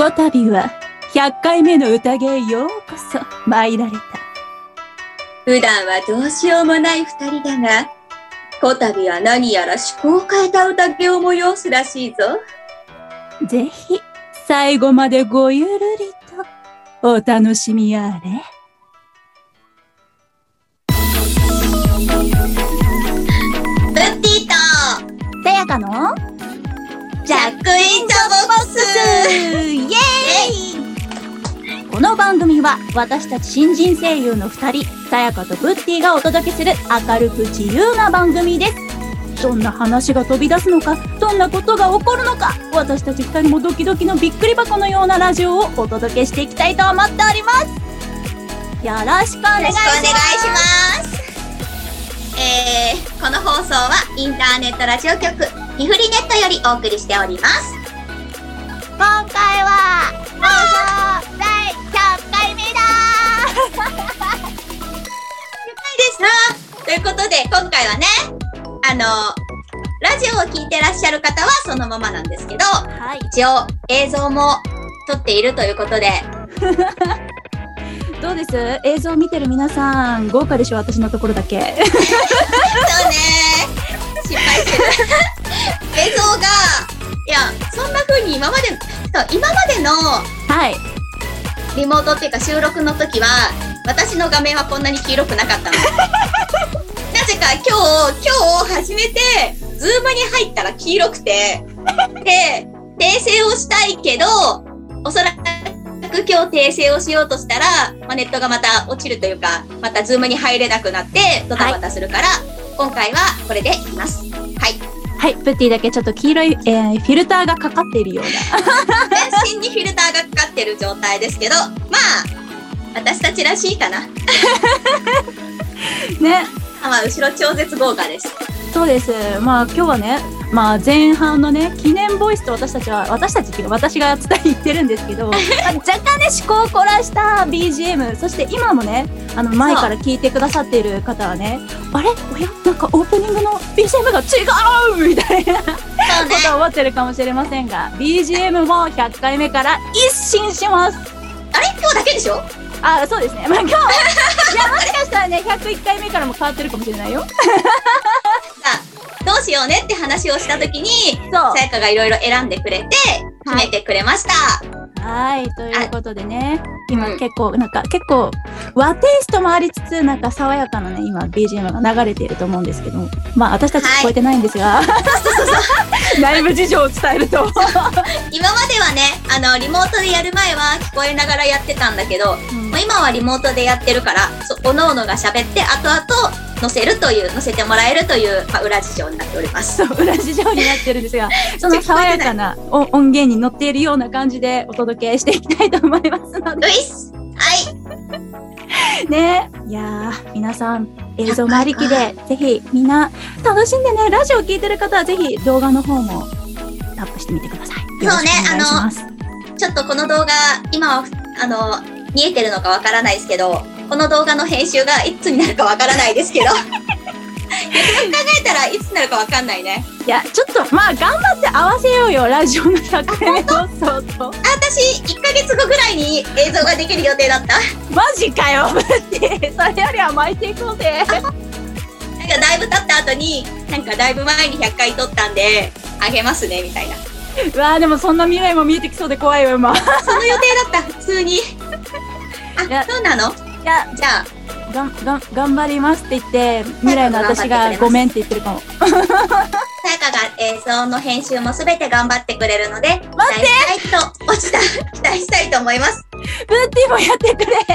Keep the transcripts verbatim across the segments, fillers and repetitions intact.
こたびはひゃっかいめの宴へようこそ参られた。 普段はどうしようもない二人だが、こたびは何やら趣向を変えた宴を催すらしいぞ。 ぜひ最後までごゆるりとお楽しみあれ。 ブッティとさやかのジャックインザボックスイエーイ。この番組は私たち新人声優のふたり、さやかとブッティがお届けする明るく自由な番組です。どんな話が飛び出すのか、どんなことが起こるのか、私たちふたりもドキドキのびっくり箱のようなラジオをお届けしていきたいと思っております。よろしくお願いします。 ますえー、この放送はインターネットラジオ局リフリネットよりお送りしております。 今回は放送だいひゃっかいめだー愉快ですな。ということで今回はね、あのラジオを聞いてらっしゃる方はそのままなんですけど、 はい、 一応映像も撮っているということでどうです？映像を見てる皆さん豪華でしょ？私のところだけそうね、失敗してる映像が、いや、そんな風に今まで今までのはいリモートっていうか収録の時は私の画面はこんなに黄色くなかったのなぜか今日今日初めてズームに入ったら黄色くてで訂正をしたいけど、おそらく今日訂正をしようとしたら、まあ、ネットがまた落ちるというか、またズームに入れなくなってドタバタするから、はい、今回はこれでいきます。はいはい、プッティだけちょっと黄色い、えー、フィルターがかかっているような全身にフィルターがかかってる状態ですけど、まあ私たちらしいかなね。まあ後ろ超絶豪華です。 そうです。まあ今日はね、まあ前半のね、記念ボイスと私たちは、私たちっていうか私が伝え言ってるんですけど、まあ、若干ね、思考を凝らした ビージーエム、そして今もね、あの前から聞いてくださっている方はね、あれおやなんかオープニングの ビージーエム が違うみたいな、ね、ことを思ってるかもしれませんが、ビージーエム もひゃっかいめから一新します。 あれ今日だけでしょ？ あ、そうですね。まあ今日、いやもしかしたらね、ひゃくいっかいめからも変わってるかもしれないよ。 どうしようねって話をしたときに、さやかがいろいろ選んでくれて、決めてくれました。 はい、はい、ということでね、今結構、なんか結構、和テイストもありつつ、なんか爽やかなね、今 ビージーエム が流れていると思うんですけども、まあ私たち聞こえてないんですが、内部事情を伝えると。 今まではね、あの、リモートでやる前は聞こえながらやってたんだけど、うん、もう今はリモートでやってるから、そ、おのおのが喋って、後々、載せるという、載せてもらえるという、まあ、裏事情になっております。 そう、裏事情になってるんですが、その爽やかな音源に乗っているような感じでお届けしていきたいと思いますので。 はい。 ね、いやー、皆さん、映像もありきで、ぜひみんな楽しんでね、ラジオ聞いてる方はぜひ動画の方もタップしてみてください。 そうね、あの、ちょっとこの動画、今は、あの、見えてるのかわからないですけど、この動画の編集がいつになるかわからないですけどよく考えたらいつになるかわかんないね。 いや、ちょっとまあ頑張って合わせようよ、ラジオのひゃっかいめ放送と。 私いっかげつごぐらいに映像ができる予定だった。 マジかよブッティ、それよりは巻いていこうぜ。なんかだいぶ経った後に、なんかだいぶ前にひゃっかい撮ったんであげますねみたいな。 うわー、でもそんな未来も見えてきそうで怖いよ今。 その予定だった、普通に。あ、そうなの？ いや、じゃあ、がん、がん、頑張りますって言って、未来の私がごめんって言ってるかも。 さやかが映像の編集もすべて頑張ってくれるので、 待って期待したいと、落ちた、期待したいと思います。 ブーティーもやってくれ。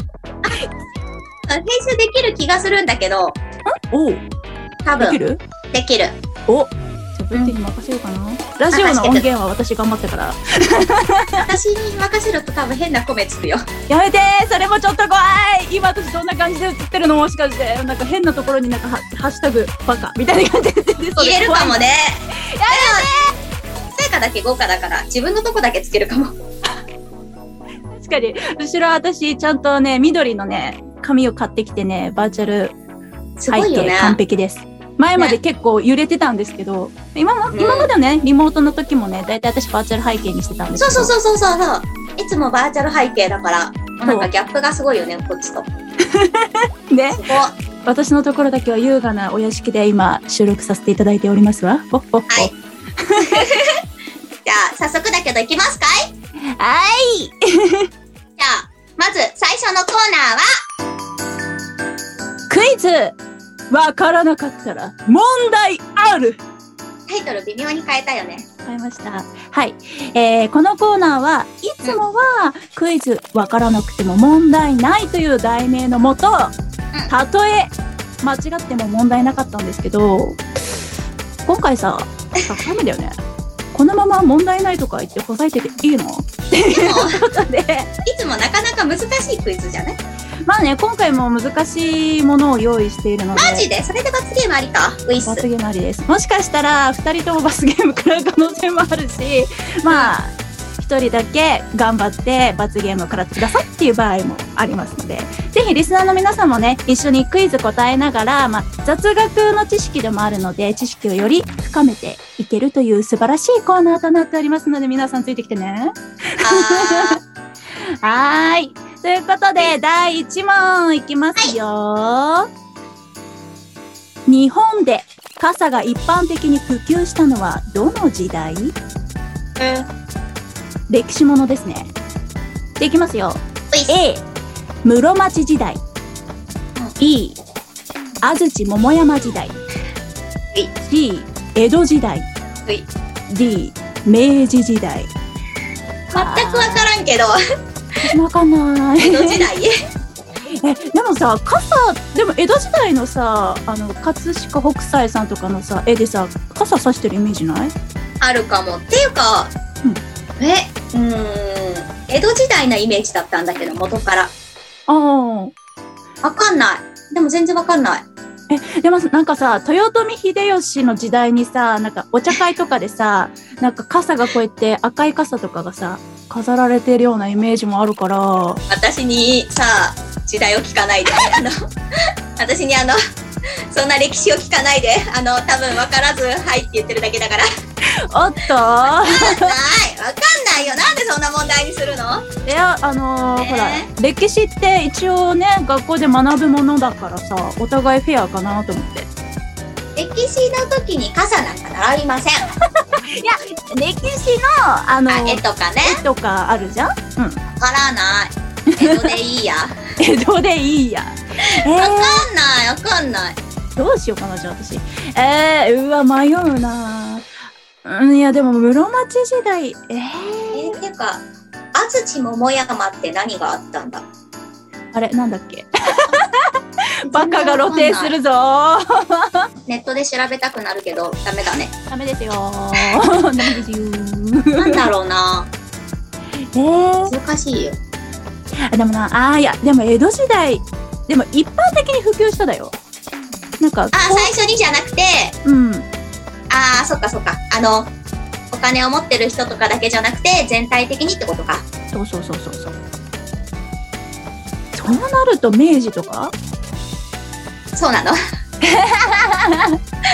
編集できる気がするんだけど、 おう。 多分。 できる？ できる。 お。じゃあブーティーに任せようかな。ラジオの音源は私頑張ったから。 私に任せると多分変な米つくよ。 やめてー、それもちょっと怖い。今私どんな感じで映ってるの？もしかしてなんか変なところになんかハッシュタグバカみたいな感じで入れるかもね。やめてー。さやかだけ豪華だから自分のとこだけつけるかも。 確かに後ろ私ちゃんとね緑のね紙を買ってきてね、バーチャルすごいよね。 完璧です。 前まで結構揺れてたんですけど、今も、今までね、リモートの時もね、だいたい私バーチャル背景にしてたんですけど。 そうそうそうそうそう。いつもバーチャル背景だから、なんかギャップがすごいよね、こっちと。 ね。 すごい。 私のところだけは優雅なお屋敷で今収録させていただいておりますわ。ほっほっほ。 はい。じゃあ、早速だけど行きますかい？ はい。 じゃあ、まず最初のコーナーは、 クイズわからなかったら問題ある。 タイトル微妙に変えたよね。 変えました。はい。えー、このコーナーはいつもはクイズわからなくても問題ないという題名のもと、たとえ間違っても問題なかったんですけど、今回さ、ダメだよね。このまま問題ないとか言ってほざいてていいの？っていうことで。 いつもなかなか難しいクイズじゃね？ まあね、今回も難しいものを用意しているので。 マジで？それで罰ゲームありか？ウィス。 罰ゲームありです。もしかしたらふたりとも罰ゲーム食らう可能性もあるし、まあひとりだけ頑張って罰ゲームを食らってくださいっていう場合もありますので、ぜひリスナーの皆さんもね、一緒にクイズ答えながら、まあ雑学の知識でもあるので、知識をより深めていけるという素晴らしいコーナーとなっておりますので、皆さんついてきてね。 あはーい。ということで、だいいち問いきますよ、はい。日本で傘が一般的に普及したのはどの時代？ えー、 歴史ものですね。でいきますよ。A、室町時代。B、安土桃山時代。C、江戸時代。D、明治時代。 全くわからんけど。 わかんない。 江戸時代え、でもさ、傘、でも江戸時代のさ、あの、葛飾北斎さんとかのさ、絵でさ、傘差してるイメージない？ あるかも。っていうか、うん、え、うーん、江戸時代のイメージだったんだけど、元から。ああ。 わかんない。でも全然わかんない。 え、でもなんかさ、豊臣秀吉の時代にさ、なんかお茶会とかでさ、なんか傘がこうやって赤い傘とかがさ、飾られてるようなイメージもあるから。 私にさ、時代を聞かないで。あの、私にあの、そんな歴史を聞かないで。あの、多分分からず、はいって言ってるだけだから。 おっとわかんない。わかんないよ。なんでそんな問題にするの？ いや、あのーえー、 ほら、歴史って一応ね、学校で学ぶものだからさ、お互いフェアかなと思って。 歴史の時に傘なんか習いません。 いや、歴史の、あの、 あ、絵とかね。 絵とかあるじゃん？うん。 わからない。江戸でいいや。 江戸でいいや。えー、 わかんない、わかんない。 どうしようかな、じゃあ私。えー、うわ、迷うな。うん、いや、でも室町時代、えー、 えー、てか、安土桃山って何があったんだ？ あれ、なんだっけ？バカが露呈するぞー。 ネットで調べたくなるけど、ダメだね。 ダメですよー。ダメですよー。 なんだろうな。 えー、 難しいよ。 でもな、あーいや、でも江戸時代、でも一般的に普及しただよ。なんか、 あ、最初にじゃなくて、 うん。 あー、そっかそっか。あの、お金を持ってる人とかだけじゃなくて、全体的にってことか。 そうそうそうそうそう。そうなると明治とか？ そうなの？ えー、も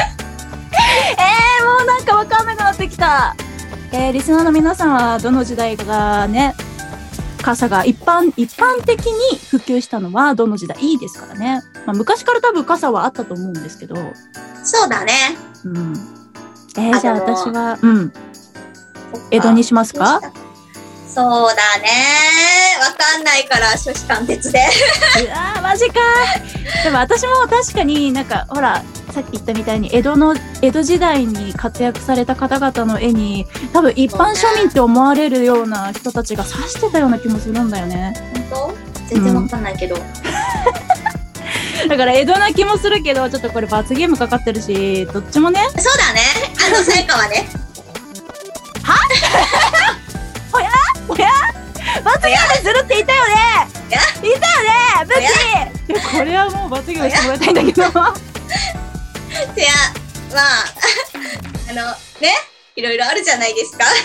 うなんかわかんなくなってきた。えー、リスナーの皆さんはどの時代がね、傘が一般、一般的に普及したのはどの時代？いいですからね。まあ、昔から多分傘はあったと思うんですけど。 そうだね。 うん。えー、じゃあ私は、うん。江戸にしますか？ そうだね。わかんないから、初志貫徹で。 うわー、マジかー。でも私も確かになんか、ほら、さっき言ったみたいに江戸の、江戸時代に活躍された方々の絵に、多分一般庶民って思われるような人たちが指してたような気もするんだよね。 本当？全然わかんないけど。 うん、だから江戸な気もするけど、ちょっとこれ罰ゲームかかってるし、どっちもね。 そうだね。あの、さやかはね。 はおやおや罰ゲームするって言ったよね言ったよねブッチーこれはもう罰ゲームしてもらいたいんだけど。いや、 まあ、あの、ね、いろいろあるじゃないですか。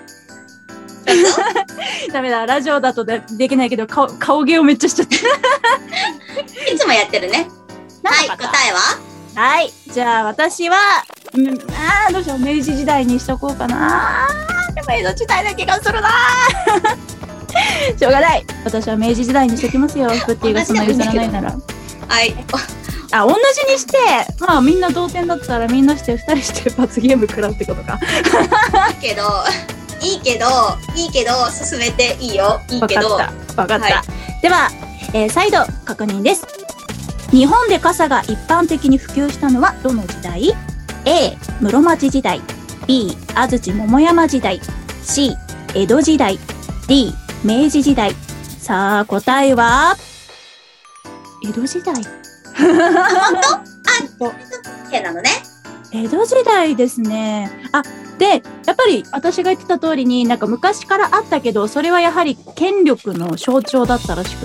ダメだ、ラジオだと で, できないけど、顔、顔芸をめっちゃしちゃって。 いつもやってるね。はい、答えははい。じゃあ、私は、うん、あー、どうしよう。明治時代にしとこうかな。でも、江戸時代な気がするな。しょうがない。私は明治時代にしときますよ。プッティがそんな譲らないなら。 はい。 あ、同じにして、まあみんな同点だったらみんなして二人して罰ゲーム食らうってことか。 いいけど、いいけど、いいけど、進めていいよ。いいけど。 わかった。わかった。はい、では、えー、再度確認です。日本で傘が一般的に普及したのはどの時代？ A、室町時代。B、安土桃山時代。C、江戸時代。D、明治時代。さあ、答えは江戸時代。 あ、本当？あ、変なのね。 江戸時代ですね。あ、で、やっぱり私が言ってた通りに、なんか昔からあったけど、それはやはり権力の象徴だったらしくって。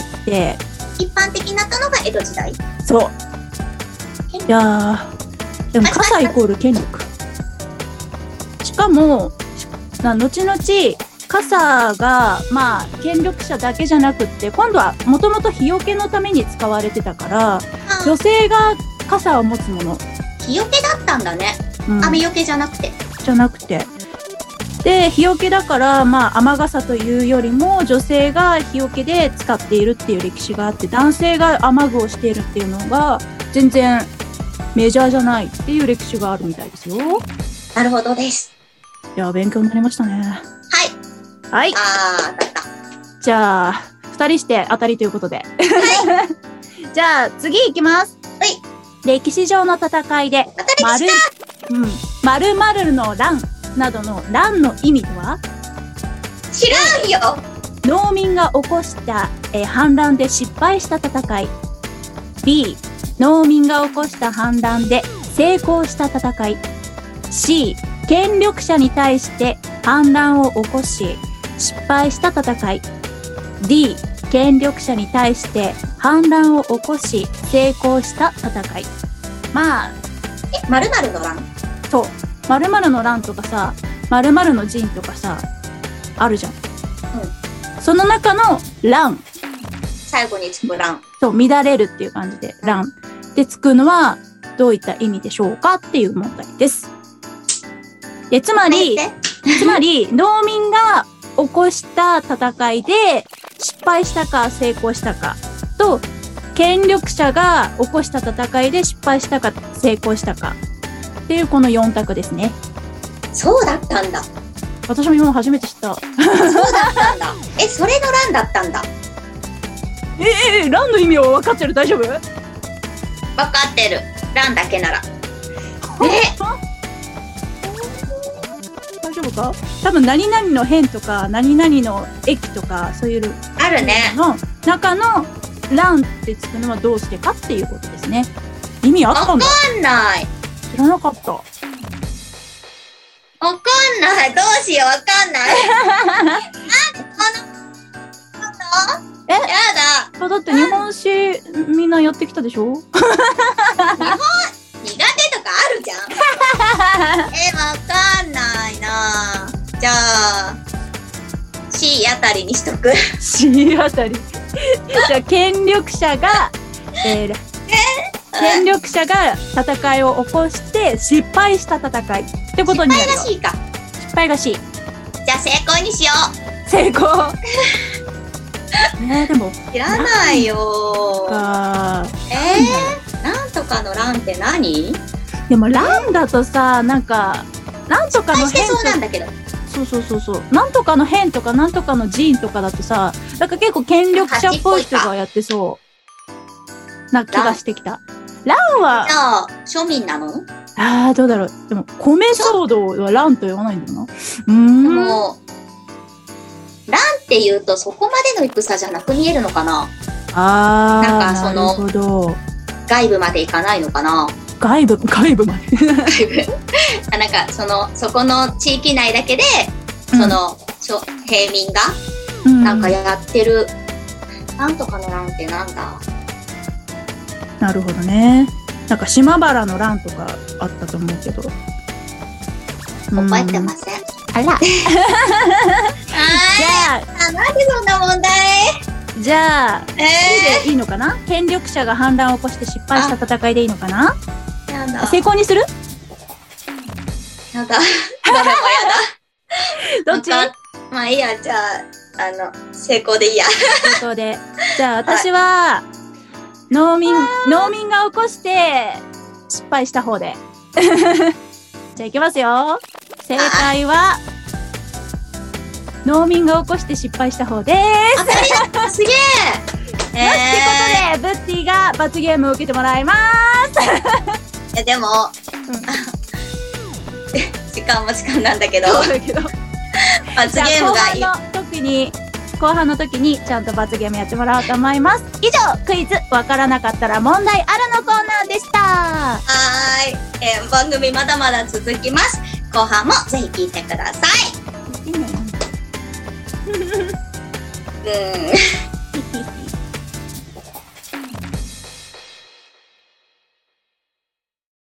一般的になったのが江戸時代？ そう。いやー、でも傘イコール権力。しかも、な後々、傘が、まあ、権力者だけじゃなくって、今度はもともと日よけのために使われてたから、女性が傘を持つもの。 日よけだったんだね。うん、雨よけじゃなくて。 じゃなくて。で、日よけだから、まあ、雨傘というよりも、女性が日よけで使っているっていう歴史があって、男性が雨具をしているっていうのが、全然メジャーじゃないっていう歴史があるみたいですよ。 なるほどです。 いや、勉強になりましたね。 はい。 はい。 あー、当たった。 じゃあ、二人して当たりということで。はい。じゃあ、次行きます。 はい。 歴史上の戦いで、 まる、 うん、〇〇の乱などの乱の意味とは？ 知らんよ。 農民が起こした、えー、反乱で失敗した戦い。B、農民が起こした反乱で成功した戦い。C、権力者に対して反乱を起こし失敗した戦い。D、権力者に対して反乱を起こし成功した戦い。まあ、 え、〇〇の乱？ そう。〇〇の乱とかさ、〇〇の陣とかさ、あるじゃん。うん。その中の乱。 最後につく乱。 そう、乱れるっていう感じで、乱。でつくのは、どういった意味でしょうかっていう問題です。で、つまり、つまり、農民が起こした戦いで、失敗したか成功したかと、権力者が起こした戦いで失敗したか成功したかっていうこのよん択ですね。 そうだったんだ。 私も今初めて知った。そうだったんだ。え、それの乱だったんだ。 ええー、乱の意味を分かってる？大丈夫？分かってる。乱だけなら。え大丈夫か？多分何々の辺とか何々の駅とかそういうあるねの中の乱ってつくのはどうしてかっていうことですね。意味あったんだ。 わかんない。 知らなかった。わかんない。どうしよう、わかんない。なんでこのえやだ。 だって日本史みんなやってきたでしょ？日本苦手とかあるじゃん。え、わかんないな。じゃあ C あたりにしとく。 C あたり。じゃあ権力者が、えー、権力者が戦いを起こして失敗した戦いってことになるよ。 失敗が C か。 失敗が C。じゃあ成功にしよう。成功。ねえ、でも知らないよか。 えー、なんとかの乱って何？ でも乱だとさ、なんかなんとかの変そうなんだけど。 そうそうそうそう。なんとかの変とかなんとかの陣とかだとさ、なんか結構権力者っぽい人がやってそうな気がしてきた。乱はじゃあ庶民なの？ ああ、どうだろう。でも米騒動は乱と言わないんだよな。うーん。 でも乱って言うとそこまでの戦じゃなく見えるのかな。 ああ、 なんかそのなるほど。 外部までいかないのかな。 外部外部まで。 外部あ、なんかそのそこの地域内だけで、うん、その平民がなんかやってる、うん、なんとかの乱ってなんだ。 なるほどね。なんか島原の乱とかあったと思うけど。 覚えてません。 あら。じゃあ、なんでそんな問題？ じゃあ、 えー、 でいいのかな？権力者が反乱を起こして失敗した戦いでいいのかな？ じやだ。 成功にする？ やだ。どれもやだ。 どっち？ なんかまあいいや、じゃあ、あの、成功でいいや。 成功で。じゃあ私は、農民、農民が起こして失敗した方で。じゃあいきますよ。正解は、農民が起こして失敗した方です。 当たりだすげええよし、ってことで、ブッティが罰ゲームを受けてもらいまー、いやでも、 うん、 時間も時間なんだけど、 そうだけど罰ゲームがいい。 後半の時に、後半の時にちゃんと罰ゲームやってもらおうと思います。以上、クイズわからなかったら問題あるのコーナーでした。 はーい、えー、番組まだまだ続きます。後半もぜひ聞いてください。 いいね。 うん